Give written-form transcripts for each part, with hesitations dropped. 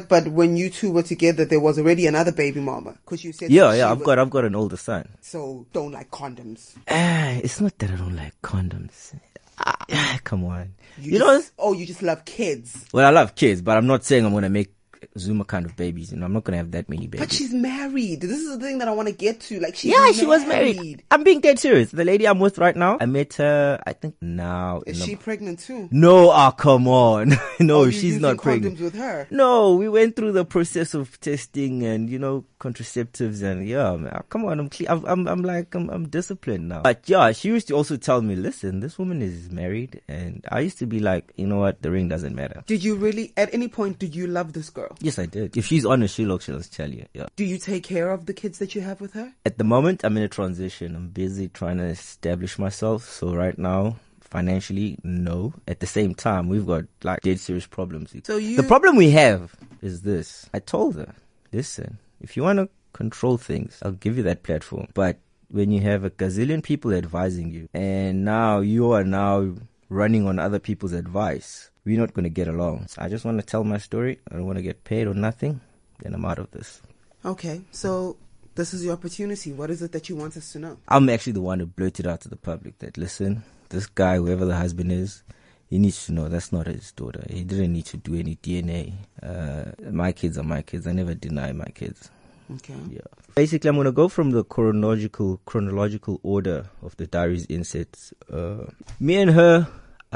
But when you two were together, there was already another baby mama. Because you said I've got an older son. So don't like condoms. It's not that I don't like condoms. Come on. You just love kids. Well, I love kids, but I'm not saying I'm gonna make Zuma kind of babies. I'm not gonna have that many babies. But she's married. This is the thing that I want to get to. Like, she was married. I'm being dead serious. The lady I'm with right now, I met her, I think now. Is she pregnant too? No, come on. No, she's not pregnant. Condoms with her? No, we went through the process of testing and, contraceptives and man, come on, I'm clean. I'm disciplined now. But she used to also tell me, listen, this woman is married, and I used to be like, you know what, the ring doesn't matter. Did you really, at any point, did you love this girl? Yes, I did. If she's honest, she'll tell you. Yeah. Do you take care of the kids that you have with her? At the moment, I'm in a transition. I'm busy trying to establish myself. So right now, financially, no. At the same time, we've got dead serious problems. The problem we have is this. I told her, listen, if you want to control things, I'll give you that platform. But when you have a gazillion people advising you, and now you are running on other people's advice, we're not going to get along. So I just want to tell my story. I don't want to get paid or nothing. Then I'm out of this. Okay, so this is your opportunity. What is it that you want us to know? I'm actually the one who blurted out to the public that, listen, this guy, whoever the husband is, he needs to know that's not his daughter. He didn't need to do any DNA. My kids are my kids. I never deny my kids. Okay. Yeah. Basically, I'm going to go from the chronological order of the diary's insets. Me and her,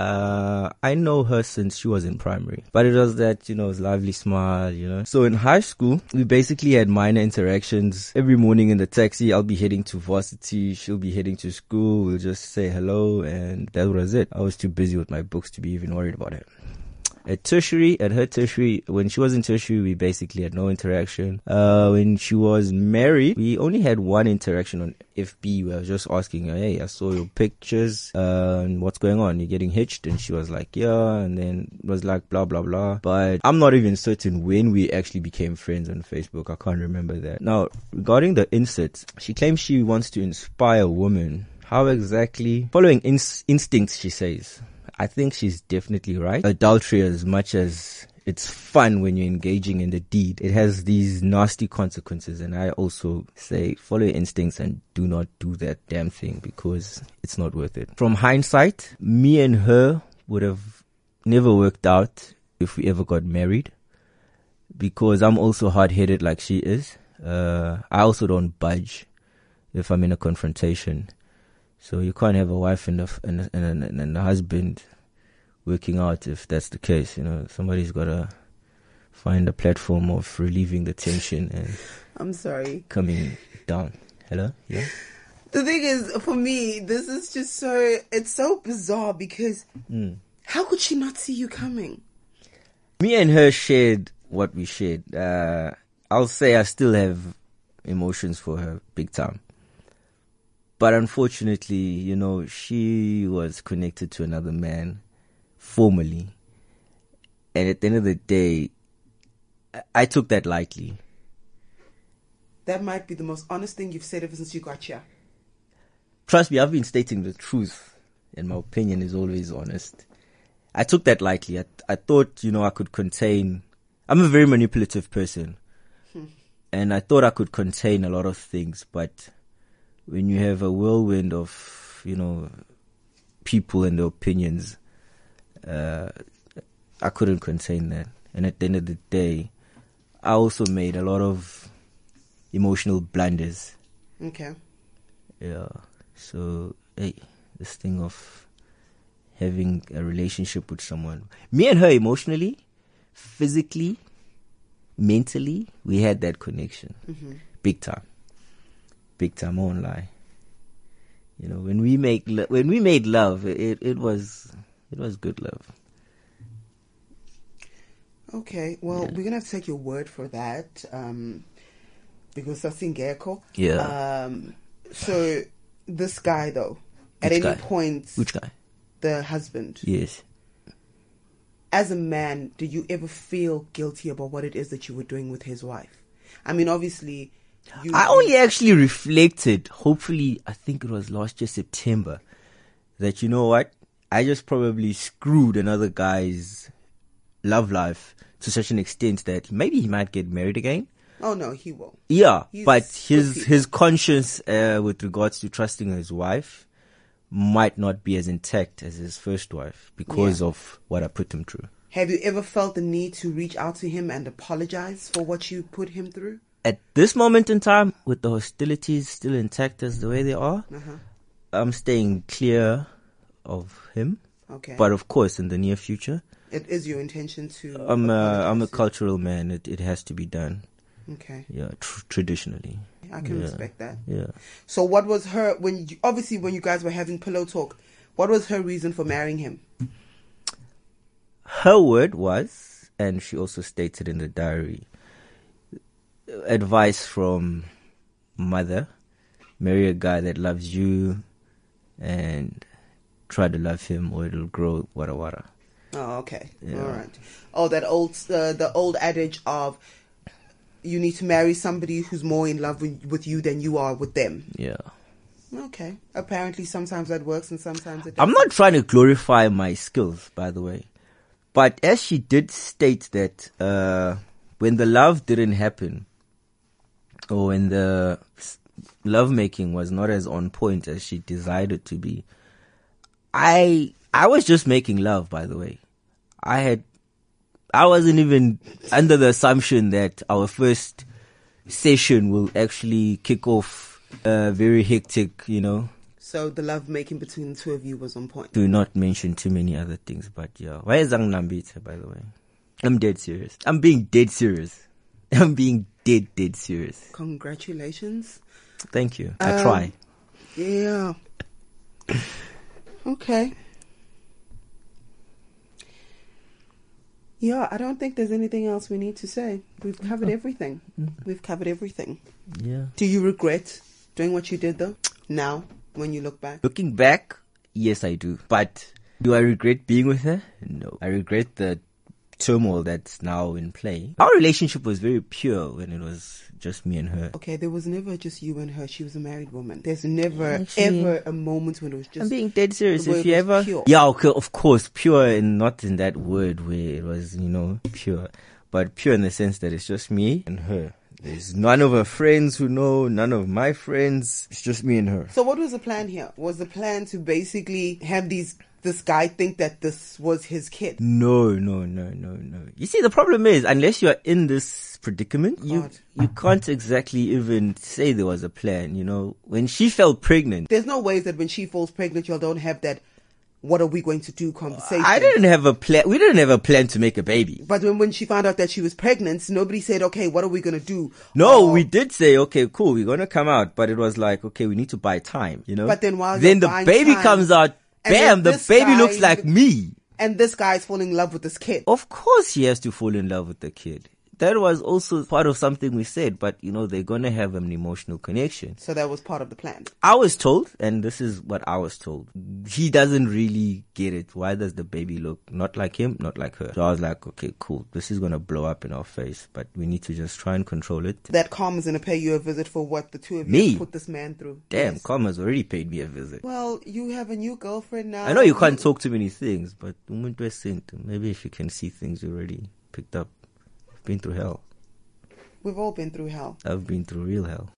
I know her since she was in primary, but it was that, it was lively, smart, So in high school, we basically had minor interactions. Every morning in the taxi, I'll be heading to varsity, she'll be heading to school, we'll just say hello, and that was it. I was too busy with my books to be even worried about it. At her tertiary, when she was in tertiary, we basically had no interaction. When she was married, we only had one interaction on FB. We were just asking her, hey, I saw your pictures, what's going on? You're getting hitched? And she was like, yeah, and then it was like blah, blah, blah. But I'm not even certain when we actually became friends on Facebook. I can't remember that. Now, regarding the inserts, she claims she wants to inspire women. How exactly? Following instincts, she says. I think she's definitely right. Adultery, as much as it's fun when you're engaging in the deed, it has these nasty consequences. And I also say follow your instincts and do not do that damn thing because it's not worth it. From hindsight, me and her would have never worked out if we ever got married because I'm also hard-headed like she is. I also don't budge if I'm in a confrontation. So you can't have a wife and a husband working out if that's the case. Somebody's got to find a platform of relieving the tension and I'm sorry, coming down. Hello? Yeah? The thing is, for me, this is just it's so bizarre because how could she not see you coming? Me and her shared what we shared. I'll say I still have emotions for her big time. But unfortunately, she was connected to another man formally. And at the end of the day, I took that lightly. That might be the most honest thing you've said ever since you got here. Trust me, I've been stating the truth. And my opinion is always honest. I took that lightly. I thought, I could contain... I'm a very manipulative person. And I thought I could contain a lot of things, but... when you have a whirlwind of, people and their opinions, I couldn't contain that. And at the end of the day, I also made a lot of emotional blunders. Okay. Yeah. So, hey, this thing of having a relationship with someone. Me and her emotionally, physically, mentally, we had that connection. Mm-hmm. Big time. Big time, I won't lie. When we made love, it was good love. Okay, well, we're gonna have to take your word for that, because that's in Gecko. Yeah. So this guy though, at any point, which guy? The husband. Yes. As a man, do you ever feel guilty about what it is that you were doing with his wife? I mean, obviously. I only actually reflected, hopefully, I think it was last year, September, that I just probably screwed another guy's love life to such an extent that maybe he might get married again. Oh no, he will. Yeah, He's but good his conscience with regards to trusting his wife might not be as intact as his first wife because of what I put him through. Have you ever felt the need to reach out to him and apologize for what you put him through? At this moment in time, with the hostilities still intact as the way they are, I'm staying clear of him. Okay. But of course, in the near future, it is your intention to. I'm a cultural man. It has to be done. Okay. Yeah, traditionally. I can respect that. Yeah. So, what was her when you guys were having pillow talk? What was her reason for marrying him? Her word was, and she also stated in the diary, advice from mother: marry a guy that loves you, and try to love him, or it'll grow wara wara. Oh, okay. Yeah. All right. Oh, that old the old adage of you need to marry somebody who's more in love with you than you are with them. Yeah. Okay. Apparently, sometimes that works and sometimes it doesn't. I'm not trying to glorify my skills, by the way, but as she did state that when the love didn't happen, or when the lovemaking was not as on point as she desired it to be, I was just making love, by the way. I wasn't even under the assumption that our first session will actually kick off very hectic, So the love making between the two of you was on point. Do not mention too many other things, but yeah. Why is Nambita, by the way? I'm dead serious. I'm being dead serious. I'm being dead serious. Congratulations. Thank you. I try. Yeah. Okay. Yeah, I don't think there's anything else we need to say. We've covered everything. We've covered everything. Yeah. Do you regret doing what you did though? Now, when you look back? Looking back, yes, I do. But do I regret being with her? No. I regret the turmoil that's now in play. Our relationship was very pure when it was just me and her. Okay, there was never just you and her. She was a married woman. There's never ever a moment when it was just. I'm being dead serious. If you ever, pure. yeah, okay, of course, pure, and not in that word where it was, pure, but pure in the sense that it's just me and her. There's none of her friends who know, none of my friends. It's just me and her. So what was the plan here? Was the plan to basically have this guy think that this was his kid? No. You see, the problem is, unless you're in this predicament, you can't exactly even say there was a plan, When she fell pregnant. There's no ways that when she falls pregnant, you don't have that, what are we going to do conversation. I didn't have a plan. We didn't have a plan to make a baby. But when she found out that she was pregnant, nobody said, okay, what are we going to do? No, we did say, okay, cool, we're going to come out. But it was like, okay, we need to buy time, But then the baby comes out, bam, the baby looks like me. And this guy's falling in love with this kid. Of course he has to fall in love with the kid. That was also part of something we said, but they're going to have an emotional connection. So that was part of the plan. I was told, and this is what I was told, he doesn't really get it. Why does the baby look not like him, not like her? So I was like, okay, cool. This is going to blow up in our face, but we need to just try and control it. That Karma's going to pay you a visit for what the two of you put this man through. Damn, yes. Karma's already paid me a visit. Well, you have a new girlfriend now. I know you can't talk too many things, but maybe if you can see things you already picked up. Been through hell. We've all been through hell. I've been through real hell.